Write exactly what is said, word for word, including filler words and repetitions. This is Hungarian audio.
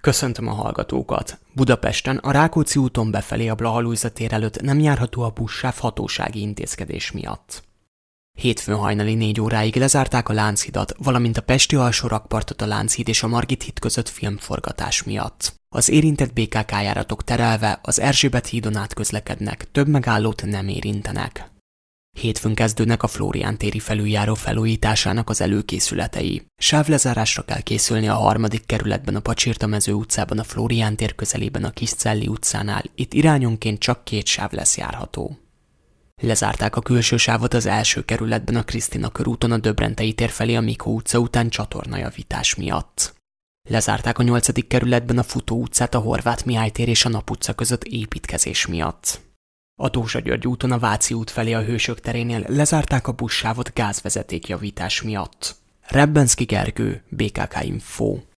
Köszöntöm a hallgatókat! Budapesten a Rákóczi úton befelé a Blaha Lujza tér előtt nem járható a buszsáv hatósági intézkedés miatt. Hétfőn hajnali négy óráig lezárták a Lánchidat, valamint a pesti alsó rakpartot a Lánchíd és a Margit híd között filmforgatás miatt. Az érintett bé ká ká járatok terelve az Erzsébet hídon át közlekednek, több megállót nem érintenek. Hétfőn kezdődnek a Flórián téri felüljáró felújításának az előkészületei. Sávlezárásra kell készülni a harmadik kerületben a Pacsirtamező utcában, a Flórián tér közelében a Kiscelli utcánál, itt irányonként csak két sáv lesz járható. Lezárták a külső sávot az első kerületben a Krisztina körúton a Döbrentei tér felé a Mikó utca után csatornajavítás miatt. Lezárták a nyolcadik kerületben a Futó utcát a Horváth Mihály tér és a Nap utca között építkezés miatt. A Dózsa György úton a Váci út felé a Hősök terénél lezárták a buszsávot gázvezetékjavítás miatt. Rebbenszky Gergő, bé ká ká Info.